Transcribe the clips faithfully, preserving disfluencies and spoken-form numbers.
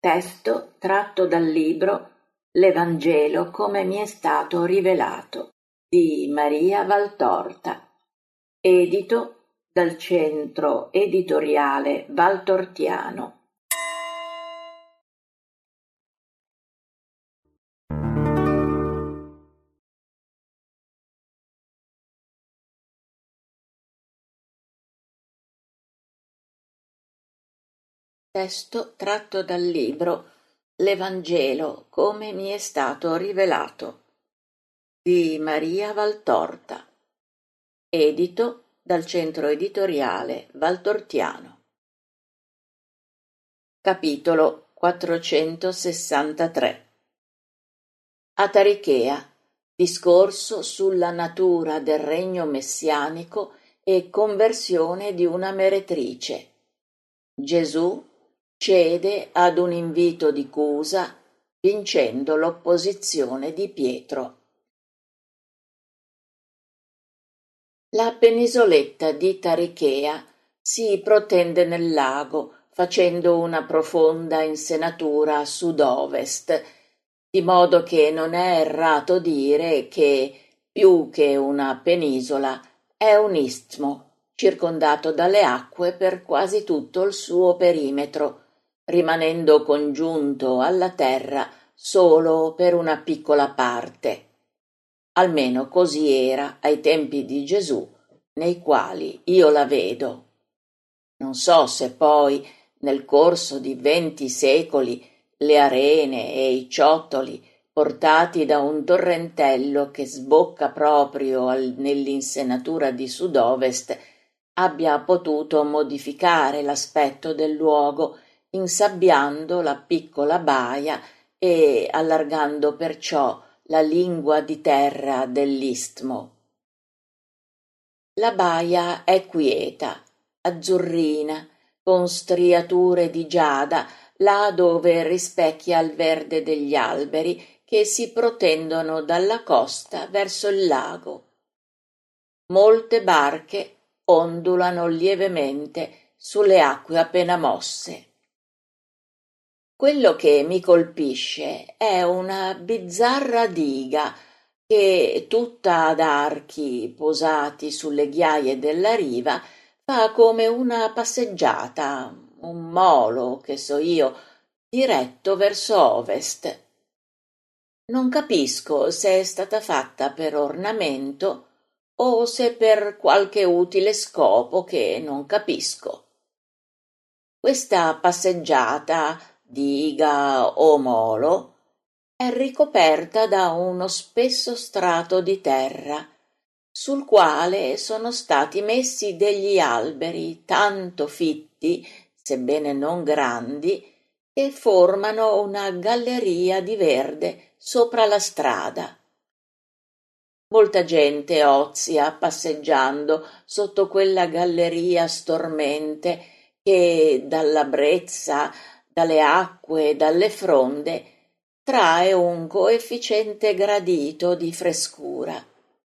Testo tratto dal libro L'Evangelo come mi è stato rivelato di Maria Valtorta, edito dal Centro Editoriale Valtortiano. Testo tratto dal libro L'Evangelo come mi è stato rivelato di Maria Valtorta, edito dal Centro Editoriale Valtortiano. Capitolo quattrocentosessantatré. Atarichea, discorso sulla natura del regno messianico e conversione di una meretrice. Gesù cede ad un invito di Cusa, vincendo l'opposizione di Pietro. La penisoletta di Tarichea si protende nel lago, facendo una profonda insenatura a sud-ovest, di modo che non è errato dire che, più che una penisola, è un istmo, circondato dalle acque per quasi tutto il suo perimetro, rimanendo congiunto alla terra solo per una piccola parte. Almeno così era ai tempi di Gesù, nei quali io la vedo. Non so se poi, nel corso di venti secoli, le arene e i ciottoli, portati da un torrentello che sbocca proprio al, nell'insenatura di sud-ovest, abbia potuto modificare l'aspetto del luogo, insabbiando la piccola baia e allargando perciò la lingua di terra dell'istmo. La baia è quieta, azzurrina, con striature di giada, là dove rispecchia il verde degli alberi che si protendono dalla costa verso il lago. Molte barche ondulano lievemente sulle acque appena mosse. Quello che mi colpisce è una bizzarra diga che, tutta ad archi posati sulle ghiaie della riva, fa come una passeggiata, un molo, che so io, diretto verso ovest. Non capisco se è stata fatta per ornamento o se per qualche utile scopo che non capisco. Questa passeggiata, diga o molo, è ricoperta da uno spesso strato di terra, sul quale sono stati messi degli alberi tanto fitti, sebbene non grandi, che formano una galleria di verde sopra la strada. Molta gente ozia passeggiando sotto quella galleria stormente che dalla brezza, dalle acque, dalle fronde trae un coefficiente gradito di frescura.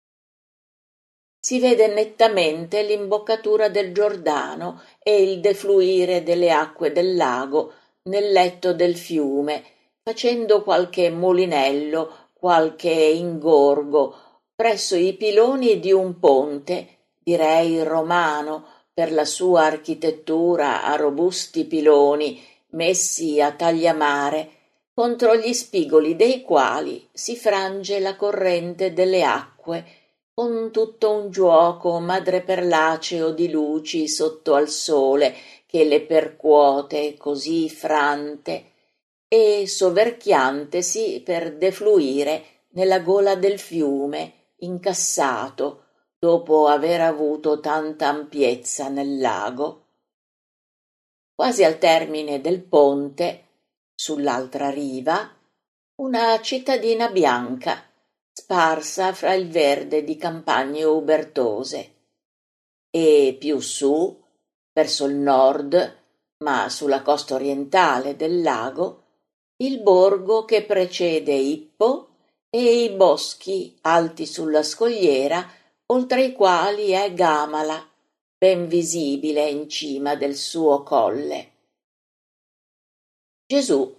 Si vede nettamente l'imboccatura del Giordano e il defluire delle acque del lago nel letto del fiume, facendo qualche mulinello, qualche ingorgo presso i piloni di un ponte, direi romano, per la sua architettura a robusti piloni messi a tagliamare, contro gli spigoli dei quali si frange la corrente delle acque, con tutto un giuoco madreperlaceo di luci sotto al sole che le percuote così frante e soverchiantesi per defluire nella gola del fiume incassato dopo aver avuto tanta ampiezza nel lago. Quasi al termine del ponte, sull'altra riva, una cittadina bianca, sparsa fra il verde di campagne ubertose, e più su, verso il nord, ma sulla costa orientale del lago, il borgo che precede Ippo e i boschi alti sulla scogliera, oltre i quali è Gamala, ben visibile in cima del suo colle. Gesù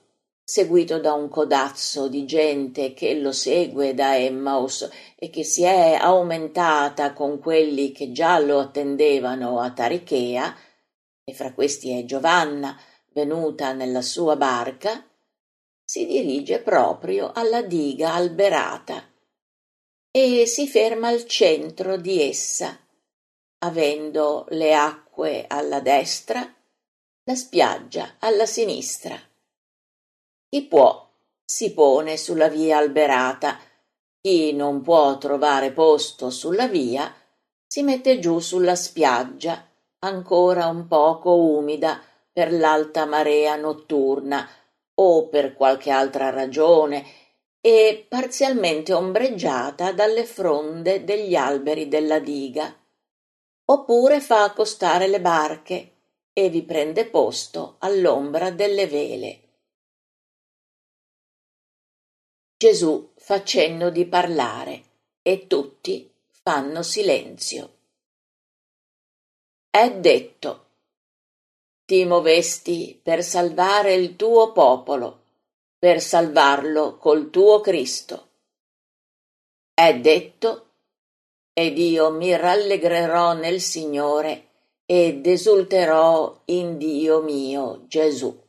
seguito da un codazzo di gente che lo segue da Emmaus e che si è aumentata con quelli che già lo attendevano a Tarichea, e fra questi è Giovanna, venuta nella sua barca, si dirige proprio alla diga alberata e si ferma al centro di essa, avendo le acque alla destra, la spiaggia alla sinistra. Chi può si pone sulla via alberata, chi non può trovare posto sulla via si mette giù sulla spiaggia, ancora un poco umida per l'alta marea notturna o per qualche altra ragione, e parzialmente ombreggiata dalle fronde degli alberi della diga. Oppure fa accostare le barche e vi prende posto all'ombra delle vele. Gesù fa cenno di parlare e tutti fanno silenzio. È detto: ti movesti per salvare il tuo popolo, per salvarlo col tuo Cristo. È detto: ed io mi rallegrerò nel Signore ed esulterò in Dio mio Gesù.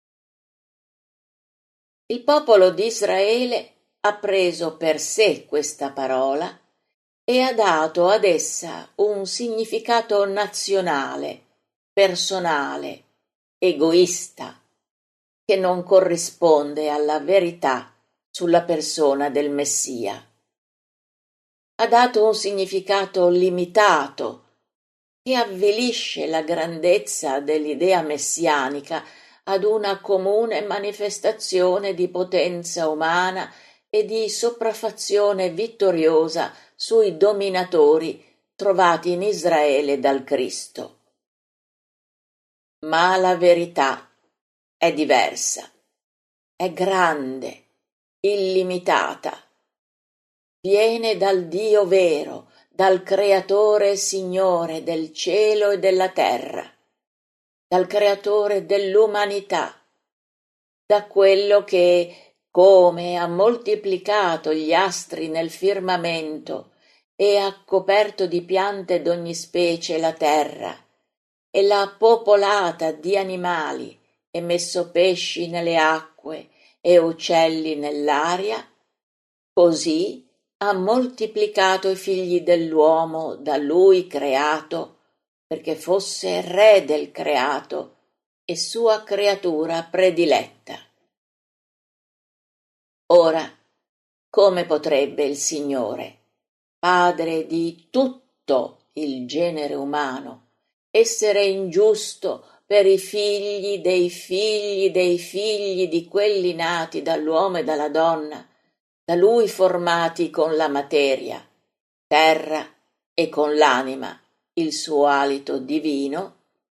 Il popolo di Israele ha preso per sé questa parola e ha dato ad essa un significato nazionale, personale, egoista, che non corrisponde alla verità sulla persona del Messia. Ha dato un significato limitato che avvilisce la grandezza dell'idea messianica ad una comune manifestazione di potenza umana e di sopraffazione vittoriosa sui dominatori trovati in Israele dal Cristo. Ma la verità è diversa, è grande, illimitata. Viene dal Dio vero, dal Creatore e Signore del cielo e della terra, dal Creatore dell'umanità, da quello che, come ha moltiplicato gli astri nel firmamento e ha coperto di piante d'ogni specie la terra, e l'ha popolata di animali e messo pesci nelle acque e uccelli nell'aria, così ha moltiplicato i figli dell'uomo da lui creato, perché fosse re del creato e sua creatura prediletta. Ora, come potrebbe il Signore, Padre di tutto il genere umano, essere ingiusto per i figli dei figli dei figli di quelli nati dall'uomo e dalla donna, da lui formati con la materia, terra e con l'anima, il suo alito divino?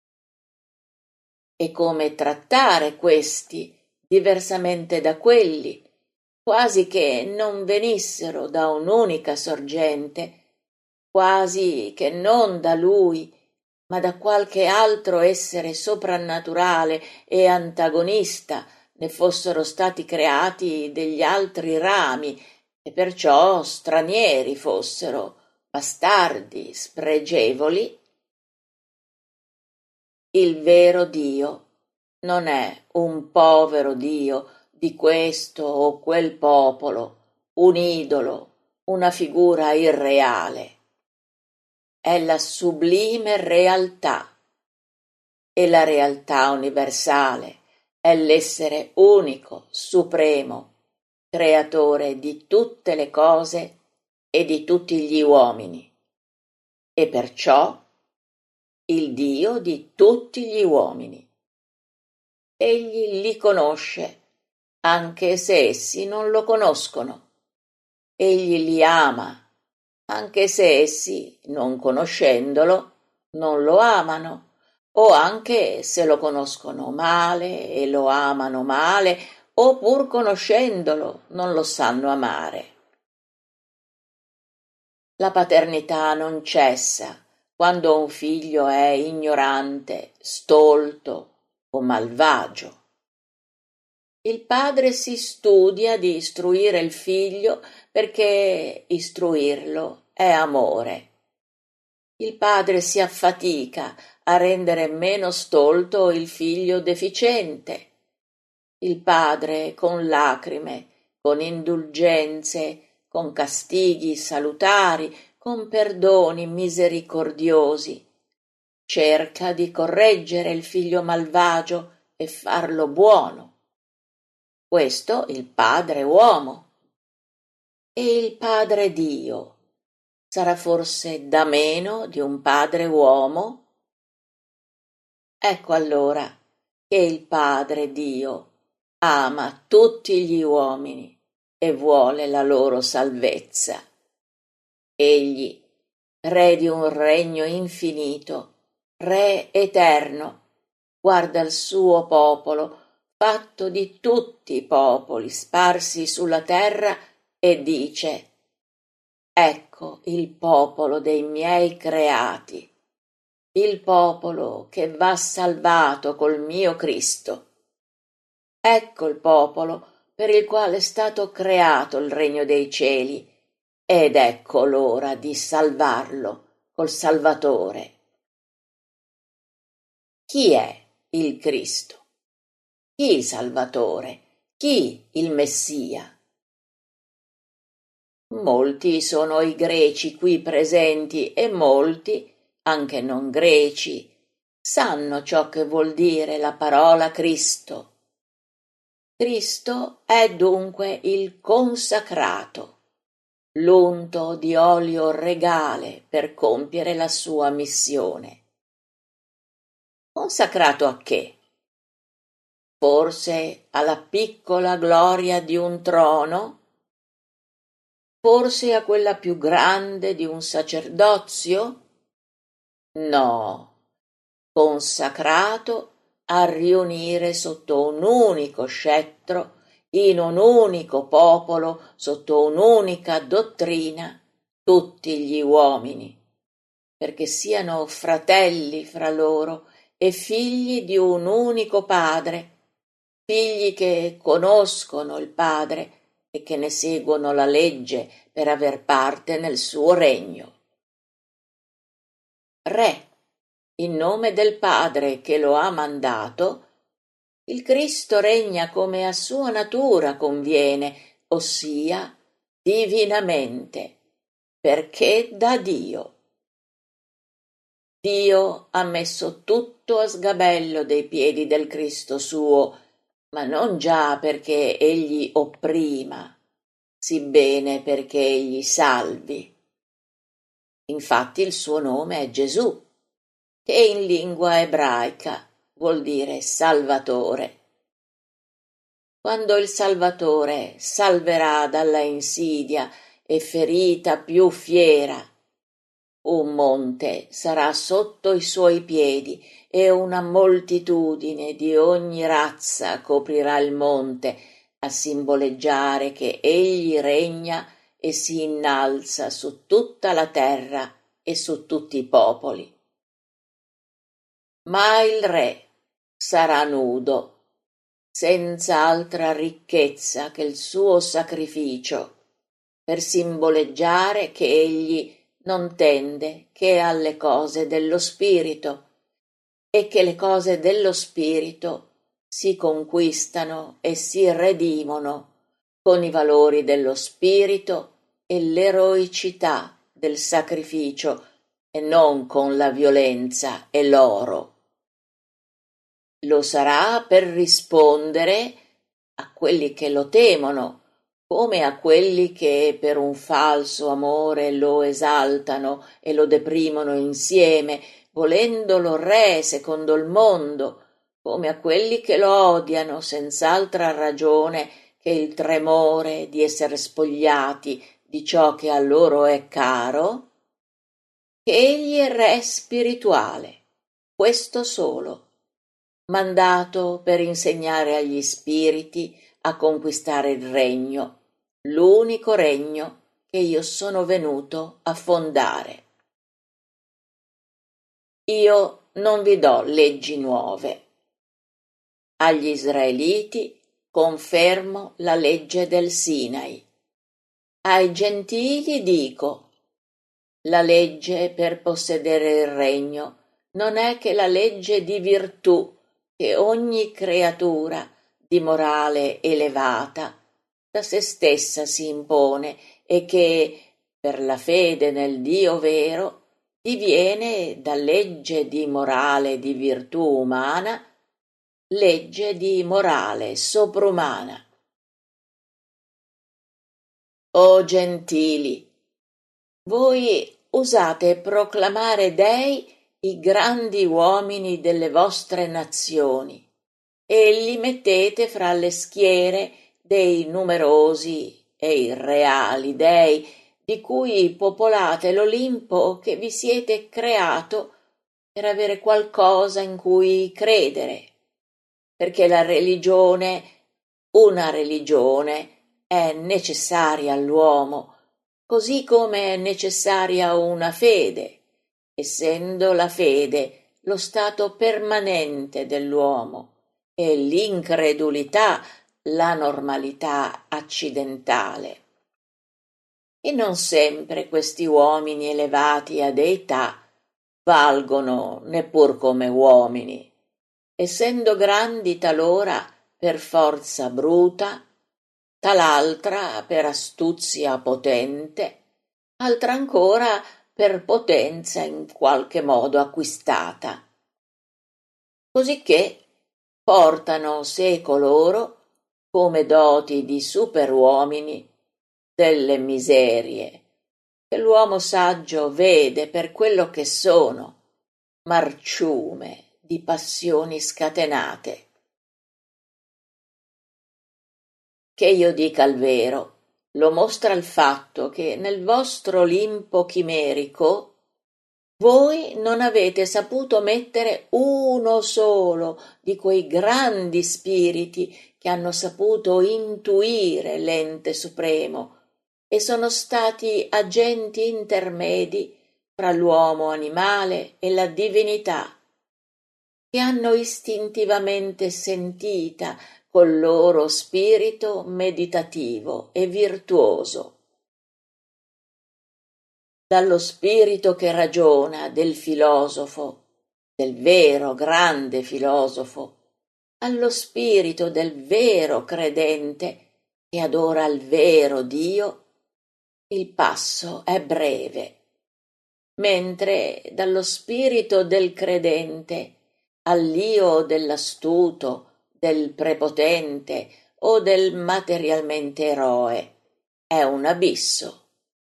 E come trattare questi diversamente da quelli, quasi che non venissero da un'unica sorgente, quasi che non da lui, ma da qualche altro essere soprannaturale e antagonista ne fossero stati creati degli altri rami e perciò stranieri fossero, bastardi, spregevoli? Il vero Dio non è un povero Dio di questo o quel popolo, un idolo, una figura irreale. È la sublime realtà, e la realtà universale è l'essere unico, supremo, creatore di tutte le cose e di tutti gli uomini, e perciò il Dio di tutti gli uomini. Egli li conosce, anche se essi non lo conoscono. Egli li ama, anche se essi, non conoscendolo, non lo amano, o anche se lo conoscono male e lo amano male, o pur conoscendolo non lo sanno amare. La paternità non cessa quando un figlio è ignorante, stolto o malvagio. Il padre si studia di istruire il figlio perché istruirlo è amore. Il padre si affatica a rendere meno stolto il figlio deficiente. Il padre con lacrime, con indulgenze, con castighi salutari, con perdoni misericordiosi, cerca di correggere il figlio malvagio e farlo buono. Questo il padre uomo. E il padre Dio sarà forse da meno di un padre uomo? Ecco allora che il padre Dio ama tutti gli uomini e vuole la loro salvezza. Egli, re di un regno infinito, re eterno, guarda il suo popolo, fatto di tutti i popoli sparsi sulla terra, e dice: ecco il popolo dei miei creati, il popolo che va salvato col mio Cristo. Ecco il popolo per il quale è stato creato il regno dei cieli, ed ecco l'ora di salvarlo col Salvatore. Chi è il Cristo? Chi il Salvatore? Chi il Messia? Molti sono i greci qui presenti e molti, anche non greci, sanno ciò che vuol dire la parola Cristo. Cristo è dunque il consacrato, l'unto di olio regale per compiere la sua missione. Consacrato a che? Forse alla piccola gloria di un trono? Forse a quella più grande di un sacerdozio? No, consacrato a riunire sotto un unico scettro, in un unico popolo, sotto un'unica dottrina, tutti gli uomini, perché siano fratelli fra loro e figli di un unico Padre, figli che conoscono il Padre e che ne seguono la legge per aver parte nel suo regno. Re, in nome del Padre che lo ha mandato, il Cristo regna come a sua natura conviene, ossia divinamente, perché da Dio. Dio ha messo tutto a sgabello dei piedi del Cristo suo, ma non già perché egli opprima, sibbene perché egli salvi. Infatti il suo nome è Gesù, che in lingua ebraica vuol dire Salvatore. Quando il Salvatore salverà dalla insidia e ferita più fiera, un monte sarà sotto i suoi piedi e una moltitudine di ogni razza coprirà il monte, a simboleggiare che egli regna e si innalza su tutta la terra e su tutti i popoli. Ma il re sarà nudo, senza altra ricchezza che il suo sacrificio, per simboleggiare che egli non tende che alle cose dello spirito e che le cose dello spirito si conquistano e si redimono con i valori dello spirito e l'eroicità del sacrificio e non con la violenza e l'oro. Lo sarà per rispondere a quelli che lo temono, come a quelli che per un falso amore lo esaltano e lo deprimono insieme, volendolo re secondo il mondo, come a quelli che lo odiano senz'altra ragione che il tremore di essere spogliati di ciò che a loro è caro, che egli è re spirituale, questo solo, mandato per insegnare agli spiriti a conquistare il regno, l'unico regno che io sono venuto a fondare. Io non vi do leggi nuove. Agli israeliti confermo la legge del Sinai. Ai gentili dico: la legge per possedere il regno non è che la legge di virtù che ogni creatura di morale elevata da se stessa si impone e che, per la fede nel Dio vero, diviene da legge di morale di virtù umana legge di morale soprumana. O gentili, voi usate proclamare dei i grandi uomini delle vostre nazioni e li mettete fra le schiere dei numerosi e irreali dei di cui popolate l'Olimpo che vi siete creato per avere qualcosa in cui credere, perché la religione, una religione, è necessaria all'uomo, così come è necessaria una fede, essendo la fede lo stato permanente dell'uomo e l'incredulità la normalità accidentale. E non sempre questi uomini elevati a deità valgono neppur come uomini, essendo grandi talora per forza bruta, tal'altra per astuzia potente, altra ancora per potenza in qualche modo acquistata. Cosicché portano seco loro, come doti di superuomini, delle miserie che l'uomo saggio vede per quello che sono, marciume di passioni scatenate. Che io dica il vero, lo mostra il fatto che nel vostro Olimpo chimerico voi non avete saputo mettere uno solo di quei grandi spiriti che hanno saputo intuire l'ente supremo e sono stati agenti intermedi fra l'uomo animale e la divinità, che hanno istintivamente sentita col loro spirito meditativo e virtuoso. Dallo spirito che ragiona del filosofo, del vero grande filosofo, allo spirito del vero credente che adora il vero Dio, il passo è breve, mentre dallo spirito del credente all'io dell'astuto, del prepotente o del materialmente eroe è un abisso.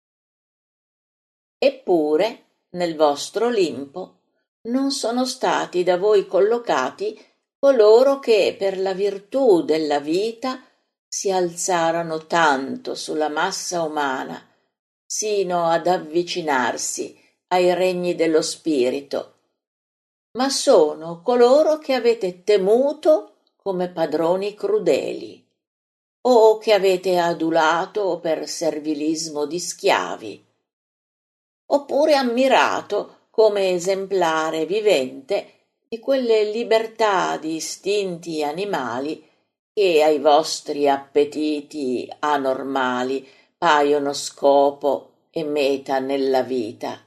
Eppure, nel vostro Olimpo, non sono stati da voi collocati coloro che per la virtù della vita si alzarono tanto sulla massa umana, sino ad avvicinarsi ai regni dello spirito, ma sono coloro che avete temuto come padroni crudeli, o che avete adulato per servilismo di schiavi, oppure ammirato come esemplare vivente di quelle libertà di istinti animali che ai vostri appetiti anormali paiono scopo e meta nella vita.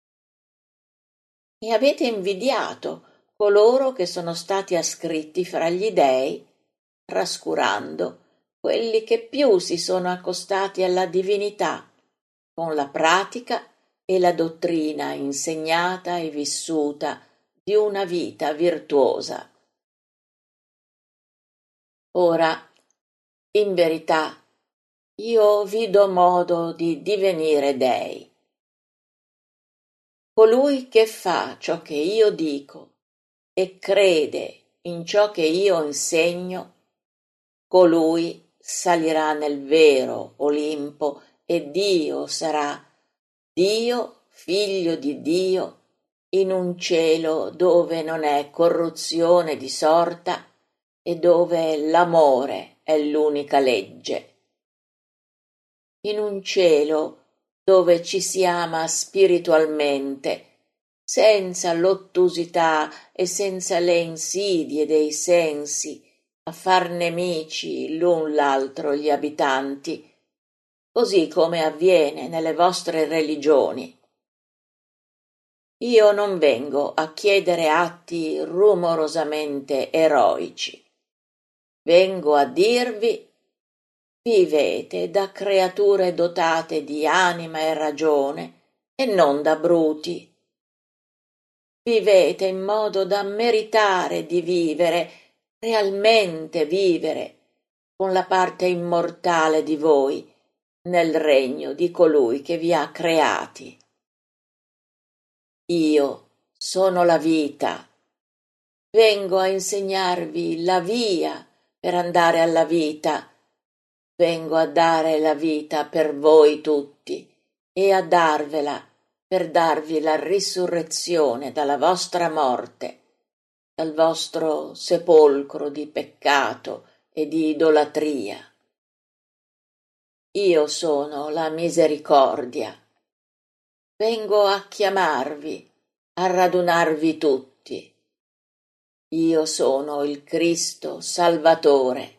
E avete invidiato coloro che sono stati ascritti fra gli dei, trascurando quelli che più si sono accostati alla divinità con la pratica e la dottrina insegnata e vissuta di una vita virtuosa. Ora, in verità, io vi do modo di divenire dei. Colui che fa ciò che io dico e crede in ciò che io insegno, colui salirà nel vero Olimpo e Dio sarà Dio, figlio di Dio, in un cielo dove non è corruzione di sorta e dove l'amore è l'unica legge. In un cielo dove ci si ama spiritualmente, senza l'ottusità e senza le insidie dei sensi, a far nemici l'un l'altro gli abitanti, così come avviene nelle vostre religioni. Io non vengo a chiedere atti rumorosamente eroici. Vengo a dirvi: vivete da creature dotate di anima e ragione e non da bruti. Vivete in modo da meritare di vivere, realmente vivere, con la parte immortale di voi nel regno di colui che vi ha creati. Io sono la vita. Vengo a insegnarvi la via per andare alla vita. Vengo a dare la vita per voi tutti e a darvela per darvi la risurrezione dalla vostra morte, dal vostro sepolcro di peccato e di idolatria. Io sono la misericordia. Vengo a chiamarvi, a radunarvi tutti. Io sono il Cristo Salvatore.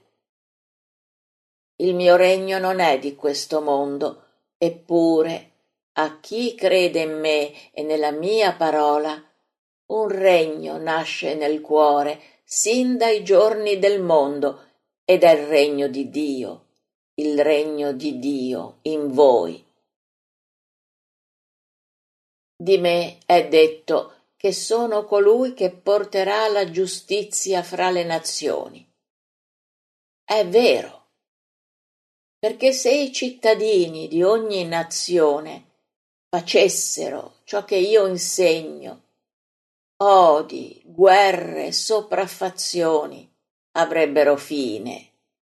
Il mio regno non è di questo mondo, eppure a chi crede in me e nella mia parola, un regno nasce nel cuore sin dai giorni del mondo ed è il regno di Dio, il regno di Dio in voi. Di me è detto che sono colui che porterà la giustizia fra le nazioni. È vero, perché se i cittadini di ogni nazione facessero ciò che io insegno, odi, guerre, sopraffazioni avrebbero fine.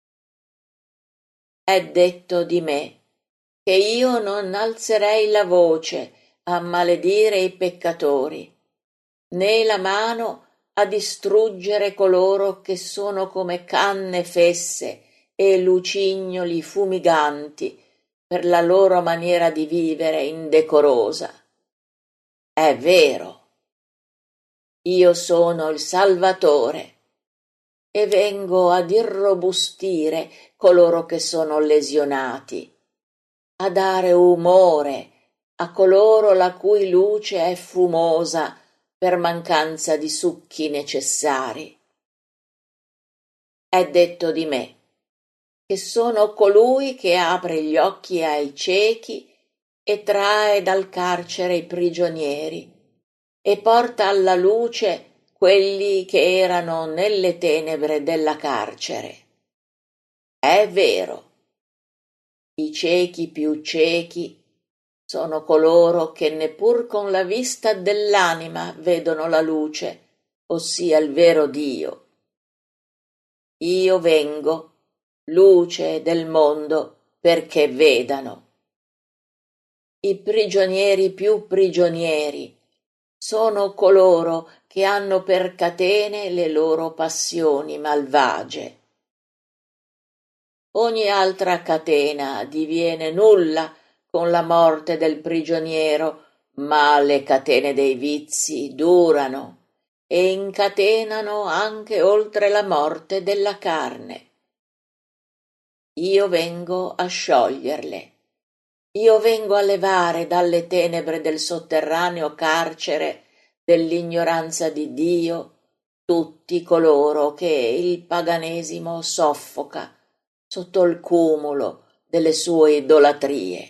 È detto di me che io non alzerei la voce a maledire i peccatori, né la mano a distruggere coloro che sono come canne fesse e lucignoli fumiganti per la loro maniera di vivere indecorosa. È vero. Io sono il Salvatore e vengo ad irrobustire coloro che sono lesionati, a dare umore a coloro la cui luce è fumosa per mancanza di succhi necessari. È detto di me che sono colui che apre gli occhi ai ciechi e trae dal carcere i prigionieri e porta alla luce quelli che erano nelle tenebre della carcere. È vero, i ciechi più ciechi sono coloro che neppur con la vista dell'anima vedono la luce, ossia il vero Dio. Io vengo, luce del mondo, perché vedano. I prigionieri più prigionieri sono coloro che hanno per catene le loro passioni malvagie. Ogni altra catena diviene nulla con la morte del prigioniero, ma le catene dei vizi durano e incatenano anche oltre la morte della carne. Io vengo a scioglierle. Io vengo a levare dalle tenebre del sotterraneo carcere dell'ignoranza di Dio tutti coloro che il paganesimo soffoca sotto il cumulo delle sue idolatrie.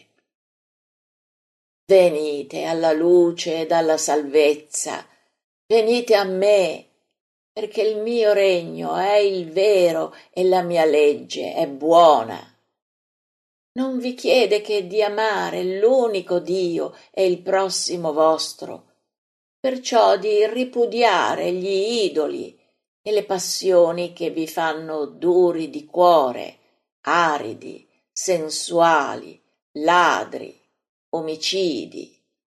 Venite alla luce ed alla salvezza, venite a me, perché il mio regno è il vero e la mia legge è buona. Non vi chiede che di amare l'unico Dio e il prossimo vostro, perciò di ripudiare gli idoli e le passioni che vi fanno duri di cuore, aridi, sensuali, ladri, omicidi.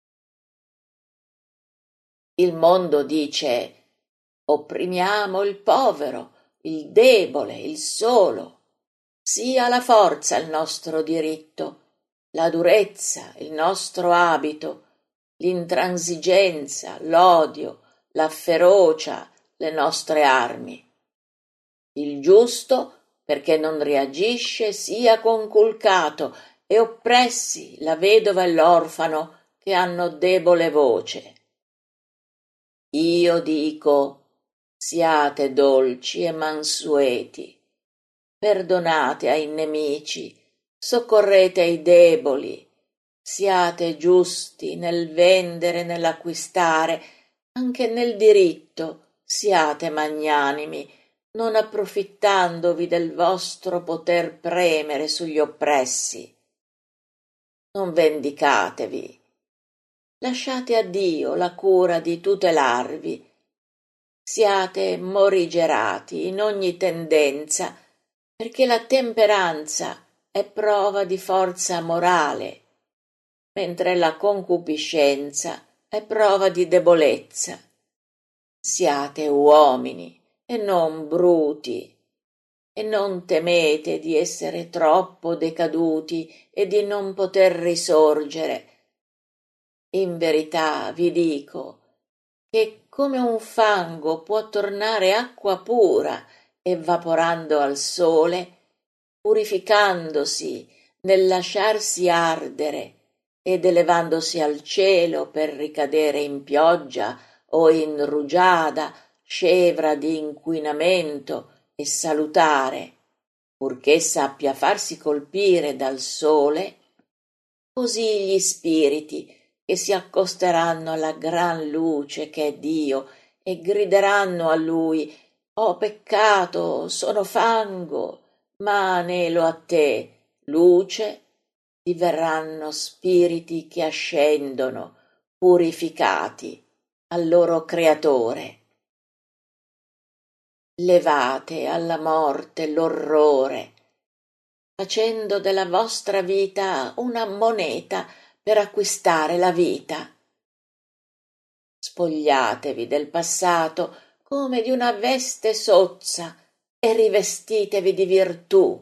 Il mondo dice: opprimiamo il povero, il debole, il solo. Sia la forza il nostro diritto, la durezza il nostro abito, l'intransigenza, l'odio, la ferocia le nostre armi. Il giusto, perché non reagisce, sia conculcato, e oppressi la vedova e l'orfano che hanno debole voce. Io dico, siate dolci e mansueti, perdonate ai nemici, soccorrete i deboli, siate giusti nel vendere e nell'acquistare, anche nel diritto, siate magnanimi, non approfittandovi del vostro poter premere sugli oppressi. Non vendicatevi, lasciate a Dio la cura di tutelarvi. Siate morigerati in ogni tendenza, perché la temperanza è prova di forza morale, mentre la concupiscenza è prova di debolezza. Siate uomini e non bruti, e non temete di essere troppo decaduti e di non poter risorgere. In verità vi dico che come un fango può tornare acqua pura evaporando al sole, purificandosi nel lasciarsi ardere ed elevandosi al cielo per ricadere in pioggia o in rugiada scevra di inquinamento e salutare, purché sappia farsi colpire dal sole, così gli spiriti che si accosteranno alla gran luce che è Dio e grideranno a Lui: «Ho peccato, sono fango, ma anelo a te, luce», diverranno spiriti che ascendono, purificati, al loro Creatore. Levate alla morte l'orrore, facendo della vostra vita una moneta per acquistare la vita. Spogliatevi del passato come di una veste sozza e rivestitevi di virtù.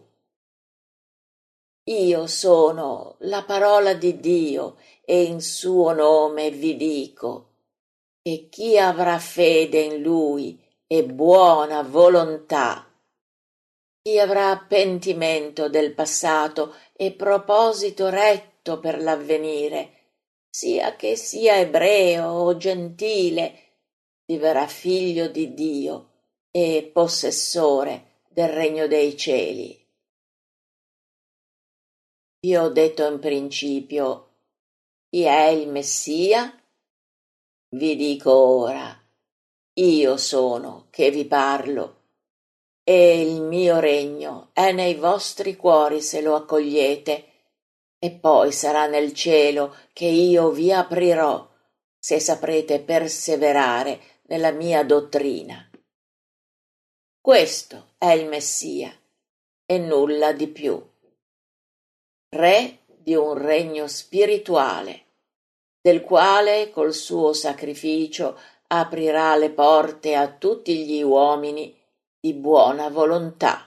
Io sono la parola di Dio e in suo nome vi dico che chi avrà fede in Lui e buona volontà, chi avrà pentimento del passato e proposito retto per l'avvenire, sia che sia ebreo o gentile, diverrà figlio di Dio e possessore del regno dei cieli. Vi ho detto in principio, chi è il Messia? Vi dico ora, io sono che vi parlo, e il mio regno è nei vostri cuori se lo accogliete, e poi sarà nel cielo che io vi aprirò, se saprete perseverare nella mia dottrina. Questo è il Messia, e nulla di più. Re di un regno spirituale, del quale col suo sacrificio aprirà le porte a tutti gli uomini di buona volontà.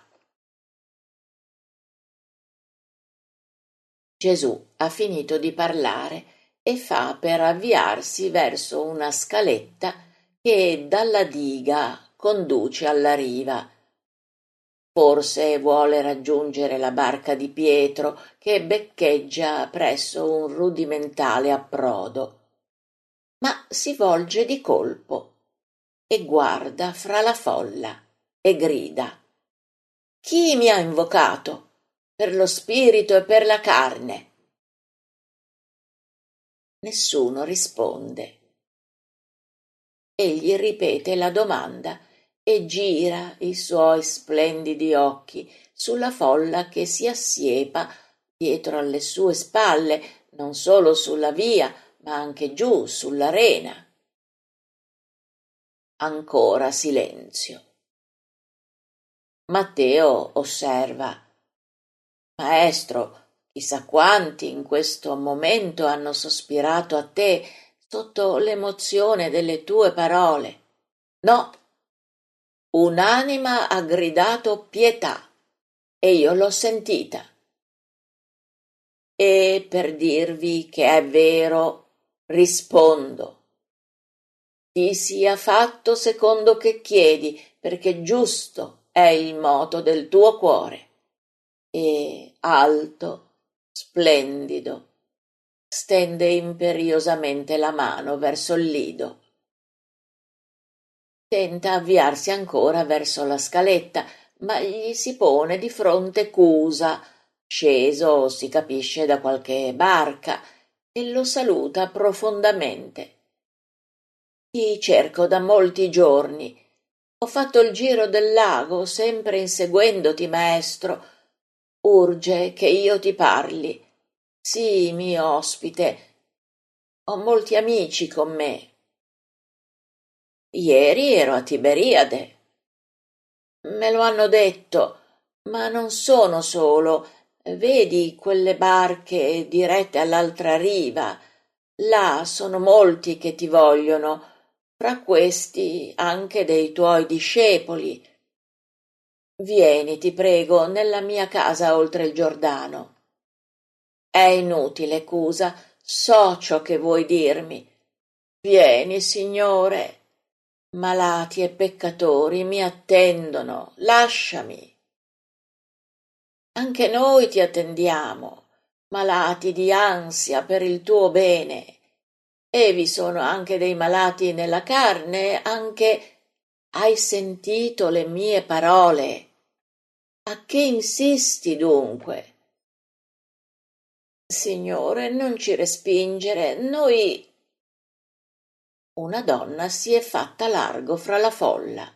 Gesù ha finito di parlare e fa per avviarsi verso una scaletta che dalla diga conduce alla riva. Forse vuole raggiungere la barca di Pietro che beccheggia presso un rudimentale approdo, ma si volge di colpo e guarda fra la folla e grida: «Chi mi ha invocato? Per lo spirito e per la carne?» Nessuno risponde. Egli ripete la domanda e gira i suoi splendidi occhi sulla folla che si assiepa dietro alle sue spalle, non solo sulla via, ma anche giù sull'arena. Ancora silenzio. Matteo osserva: «Maestro, chissà quanti in questo momento hanno sospirato a te sotto l'emozione delle tue parole. No, un'anima ha gridato pietà e io l'ho sentita. E per dirvi che è vero, rispondo: ti sia fatto secondo che chiedi, perché giusto è il moto del tuo cuore. E alto, splendido, stende imperiosamente la mano verso il lido. Tenta avviarsi ancora verso la scaletta, ma gli si pone di fronte Cusa, sceso, si capisce, da qualche barca, e lo saluta profondamente. Ti cerco da molti giorni. Ho fatto il giro del lago, sempre inseguendoti, maestro. Urge che io ti parli. Sii mio ospite. Ho molti amici con me. Ieri ero a Tiberiade. Me lo hanno detto, ma non sono solo. Vedi quelle barche dirette all'altra riva? Là sono molti che ti vogliono, fra questi anche dei tuoi discepoli. Vieni, ti prego, nella mia casa oltre il Giordano. È inutile, Cusa, so ciò che vuoi dirmi. Vieni, Signore. Malati e peccatori mi attendono, lasciami. Anche noi ti attendiamo, malati di ansia per il tuo bene. E vi sono anche dei malati nella carne, anche hai sentito le mie parole. A che insisti dunque? Signore, non ci respingere, noi. Una donna si è fatta largo fra la folla.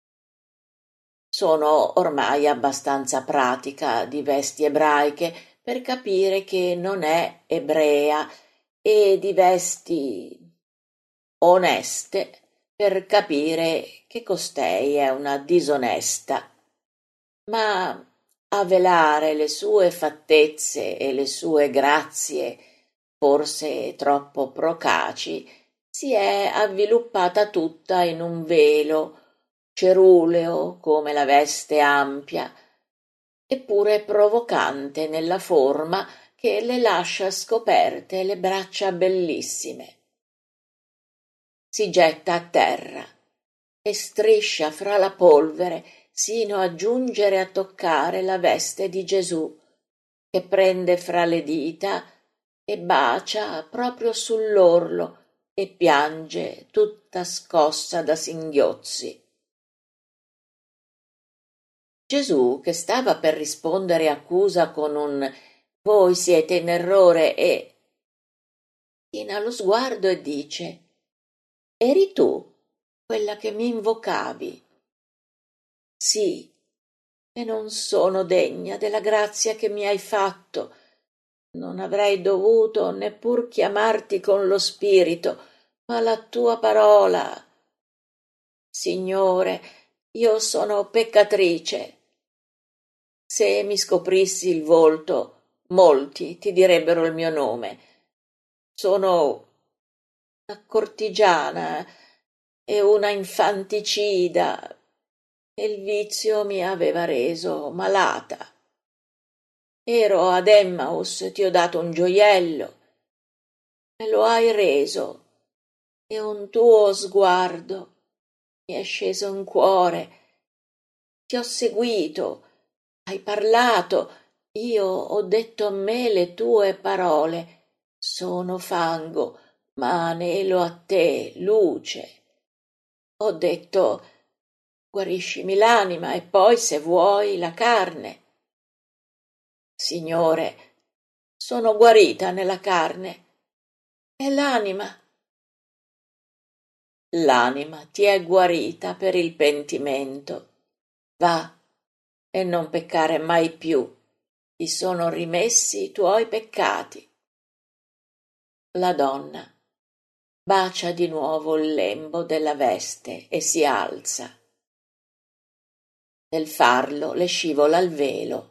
Sono ormai abbastanza pratica di vesti ebraiche per capire che non è ebrea e di vesti oneste per capire che costei è una disonesta. Ma a velare le sue fattezze e le sue grazie, forse troppo procaci, si è avviluppata tutta in un velo ceruleo come la veste ampia, eppure provocante nella forma che le lascia scoperte le braccia bellissime. Si getta a terra e striscia fra la polvere sino a giungere a toccare la veste di Gesù, che prende fra le dita e bacia proprio sull'orlo e piange tutta scossa da singhiozzi. Gesù, che stava per rispondere accusa con un «Voi siete in errore» e china lo sguardo e dice «Eri tu quella che mi invocavi?» «Sì, e non sono degna della grazia che mi hai fatto. Non avrei dovuto neppur chiamarti con lo spirito, ma la tua parola. Signore, io sono peccatrice. Se mi scoprissi il volto, molti ti direbbero il mio nome. Sono una cortigiana e una infanticida, e il vizio mi aveva reso malata. Ero ad Emmaus, ti ho dato un gioiello, me lo hai reso, e un tuo sguardo mi è sceso in cuore. Ti ho seguito, hai parlato, io ho detto a me le tue parole. Sono fango, ma anelo a te, luce. Ho detto, guariscimi l'anima e poi, se vuoi, la carne. Signore, sono guarita nella carne. E l'anima? L'anima ti è guarita per il pentimento. Va e non peccare mai più. Ti sono rimessi i tuoi peccati. La donna bacia di nuovo il lembo della veste e si alza. Nel farlo le scivola il velo.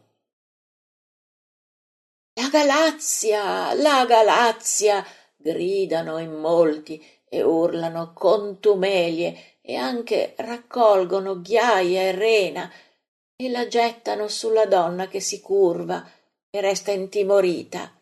La Galazia, la Galazia! Gridano in molti e urlano contumelie e anche raccolgono ghiaia e rena e la gettano sulla donna che si curva e resta intimorita.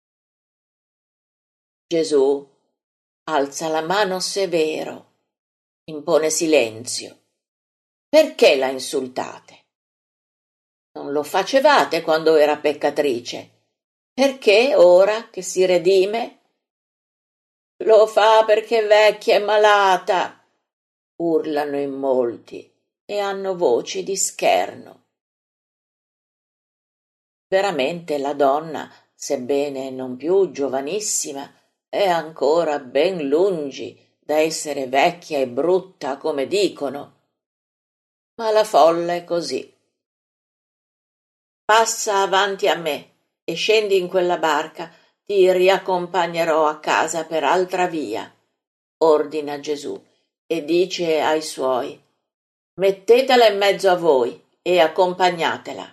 Gesù alza la mano severo, impone silenzio. Perché la insultate? Non lo facevate quando era peccatrice. Perché ora che si redime? Lo fa perché è vecchia e malata, urlano in molti e hanno voci di scherno. Veramente la donna, sebbene non più giovanissima, è ancora ben lungi da essere vecchia e brutta come dicono. Ma la folla è così. Passa avanti a me e scendi in quella barca, ti riaccompagnerò a casa per altra via, ordina Gesù, e dice ai suoi: mettetela in mezzo a voi e accompagnatela.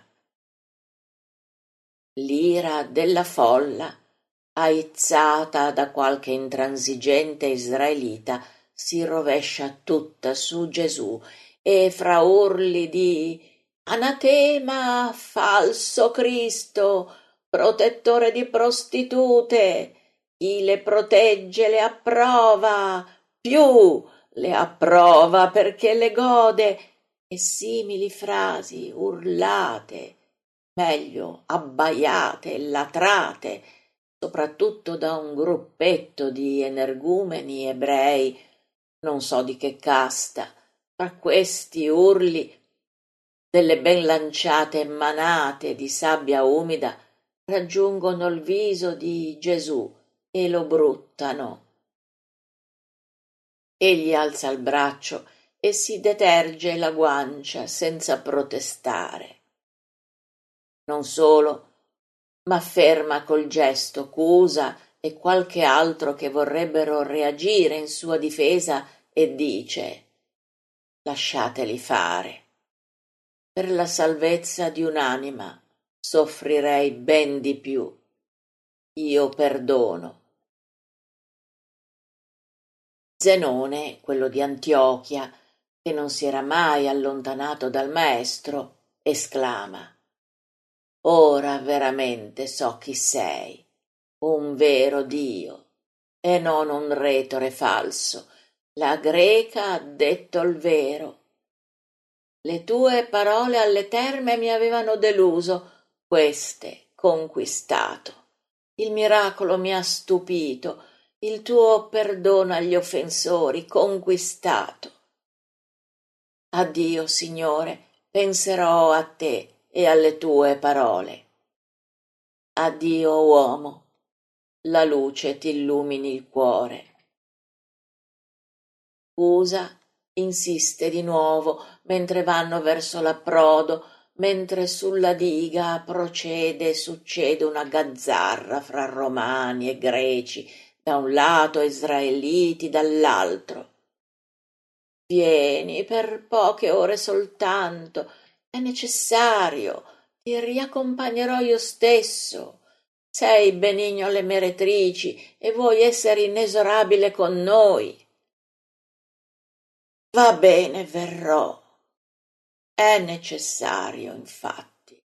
L'ira della folla, aizzata da qualche intransigente israelita, si rovescia tutta su Gesù e fra urli di anatema, falso Cristo, protettore di prostitute, chi le protegge le approva, più le approva perché le gode, e simili frasi urlate, meglio abbaiate e latrate, soprattutto da un gruppetto di energumeni ebrei, non so di che casta. Tra questi urli delle ben lanciate manate di sabbia umida raggiungono il viso di Gesù e lo bruttano. Egli alza il braccio e si deterge la guancia senza protestare. Non solo, ma ferma col gesto Cusa e qualche altro che vorrebbero reagire in sua difesa e dice: lasciateli fare. Per la salvezza di un'anima soffrirei ben di più. Io perdono. Zenone, quello di Antiochia, che non si era mai allontanato dal maestro, esclama: ora veramente so chi sei, un vero Dio, e non un retore falso. La greca ha detto il vero. Le tue parole alle terme mi avevano deluso, queste conquistato. Il miracolo mi ha stupito, il tuo perdono agli offensori conquistato. Addio, Signore, penserò a te e alle tue parole. Addio, uomo, la luce ti illumini il cuore. Cusa insiste di nuovo mentre vanno verso l'approdo, mentre sulla diga procede e succede una gazzarra fra romani e greci, da un lato e israeliti dall'altro. Vieni per poche ore soltanto, è necessario, ti riaccompagnerò io stesso. Sei benigno alle meretrici e vuoi essere inesorabile con noi. Va bene, verrò. È necessario, infatti.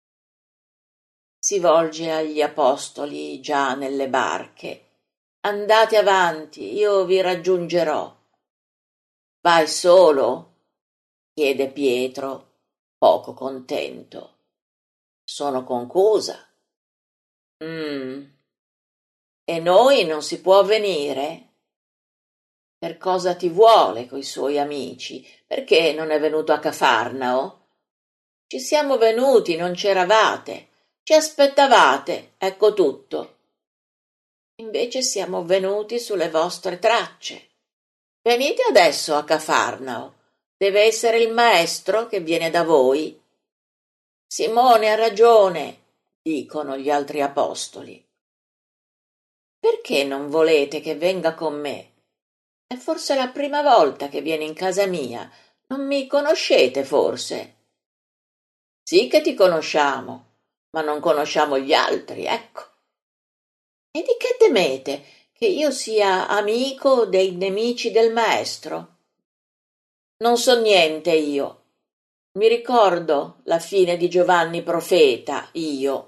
Si volge agli apostoli già nelle barche. Andate avanti, io vi raggiungerò. Vai solo? Chiede Pietro, poco contento. Sono concusa. Mm. E noi non si può venire? Per cosa ti vuole coi suoi amici? Perché non è venuto a Cafarnao? Ci siamo venuti, non c'eravate. Ci aspettavate, ecco tutto. Invece siamo venuti sulle vostre tracce. Venite adesso a Cafarnao. Deve essere il maestro che viene da voi. Simone ha ragione, dicono gli altri apostoli. Perché non volete che venga con me? È forse la prima volta che viene in casa mia. Non mi conoscete, forse? Sì che ti conosciamo, ma non conosciamo gli altri, ecco. E di che temete? Che io sia amico dei nemici del maestro? Non so niente io. Mi ricordo la fine di Giovanni profeta, io.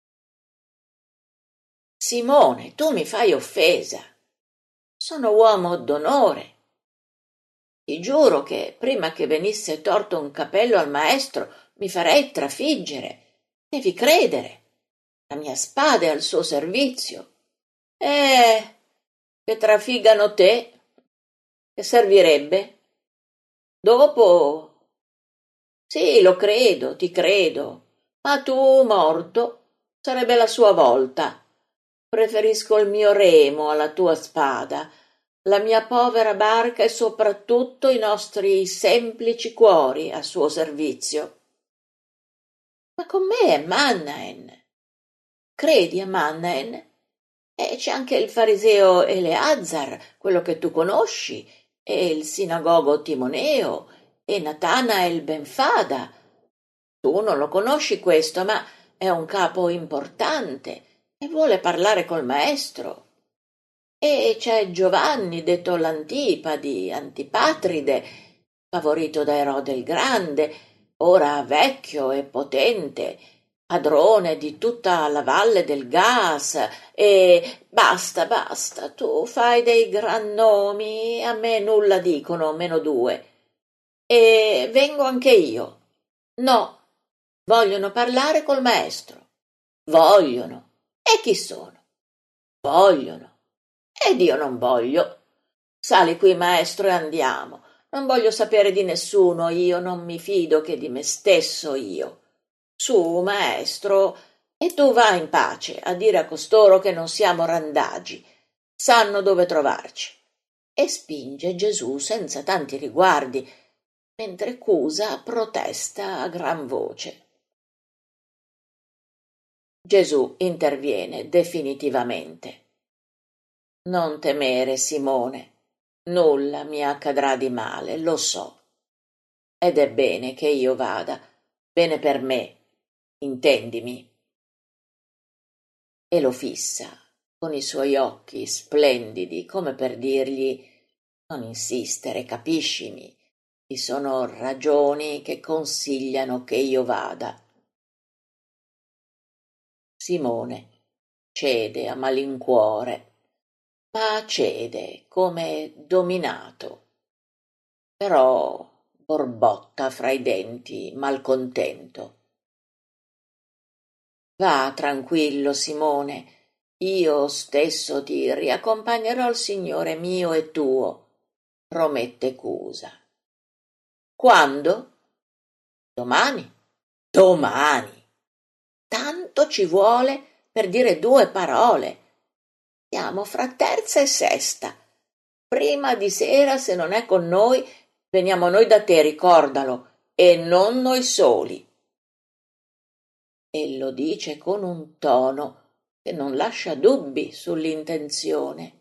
Simone, tu mi fai offesa. Sono uomo d'onore. Ti giuro che prima che venisse torto un capello al maestro mi farei trafiggere. Devi credere. La mia spada è al suo servizio. Eh, che trafigano te. Che servirebbe? Dopo. Sì, lo credo, ti credo. Ma tu, morto, sarebbe la sua volta. Preferisco il mio remo alla tua spada, la mia povera barca e soprattutto i nostri semplici cuori a suo servizio. Ma con me è Mannaen. Credi a Mannaen? E c'è anche il fariseo Eleazar, quello che tu conosci, e il sinagogo Timoneo, e Natanael Benfada. Tu non lo conosci questo, ma è un capo importante e vuole parlare col maestro. E c'è Giovanni, detto l'Antipadi, Antipatride, favorito da Erode il Grande, ora vecchio e potente, padrone di tutta la valle del Gas, e basta, basta, tu fai dei gran nomi, a me nulla dicono, meno due. E vengo anche io. No, vogliono parlare col maestro. Vogliono. E chi sono? Vogliono. Ed io non voglio. Sali qui, maestro, e andiamo. Non voglio sapere di nessuno, io non mi fido che di me stesso io. Su, maestro, e tu vai in pace a dire a costoro che non siamo randagi. Sanno dove trovarci. E spinge Gesù senza tanti riguardi, mentre Cusa protesta a gran voce. Gesù interviene definitivamente. Non temere, Simone, nulla mi accadrà di male, lo so. Ed è bene che io vada, bene per me, intendimi. E lo fissa con i suoi occhi splendidi, come per dirgli: non insistere, capiscimi, vi sono ragioni che consigliano che io vada. Simone cede a malincuore, ma cede come dominato. Però borbotta fra i denti, malcontento. Va tranquillo, Simone, io stesso ti riaccompagnerò il Signore mio e tuo, promette Cusa. Quando? Domani? Domani! Tanto ci vuole per dire due parole. Siamo fra terza e sesta. Prima di sera, se non è con noi, veniamo noi da te, ricordalo, e non noi soli. E lo dice con un tono che non lascia dubbi sull'intenzione.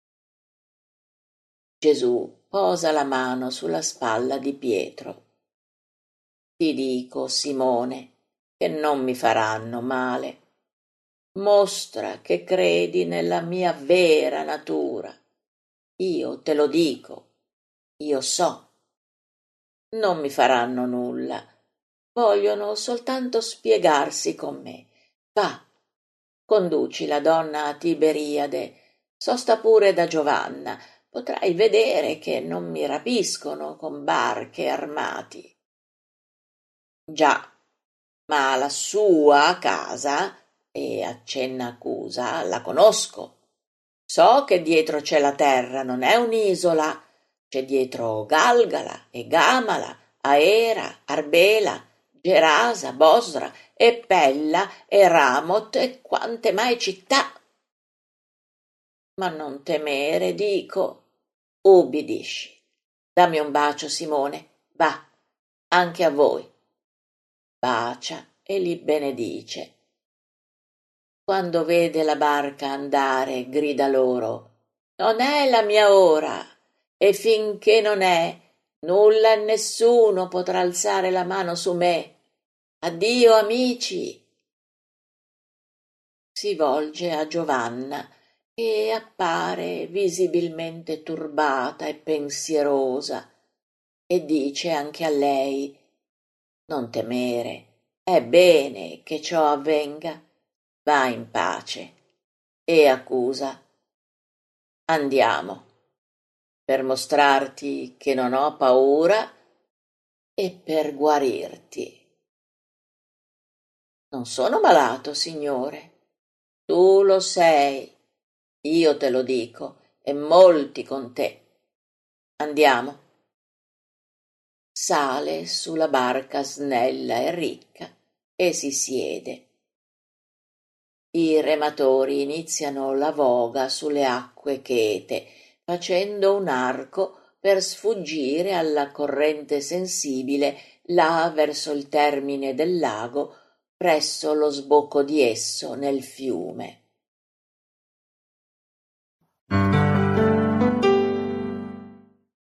Gesù posa la mano sulla spalla di Pietro. Ti dico, Simone, che non mi faranno male. Mostra che credi nella mia vera natura. Io te lo dico, io so. Non mi faranno nulla. Vogliono soltanto spiegarsi con me. Va, conduci la donna a Tiberiade, sosta pure da Giovanna, potrai vedere che non mi rapiscono con barche armati. Già, ma la sua casa, e accenna a Cusa, la conosco. So che dietro c'è la terra, non è un'isola, c'è dietro Galgala e Gamala, Aera, Arbela, Gerasa, Bosra e Pella e Ramot e quante mai città. Ma non temere, dico, ubbidisci. Dammi un bacio, Simone, va, anche a voi. Bacia e li benedice. Quando vede la barca andare, grida loro: non è la mia ora, e finché non è, nulla e nessuno potrà alzare la mano su me. Addio, amici. Si volge a Giovanna, che appare visibilmente turbata e pensierosa, e dice anche a lei: non temere, è bene che ciò avvenga. Va in pace. E accusa: andiamo. per mostrarti che non ho paura e per guarirti. Non sono malato, signore. Tu lo sei, io te lo dico, e molti con te. Andiamo. Sale sulla barca snella e ricca e si siede. I rematori iniziano la voga sulle acque chete, facendo un arco per sfuggire alla corrente sensibile là verso il termine del lago, presso lo sbocco di esso nel fiume.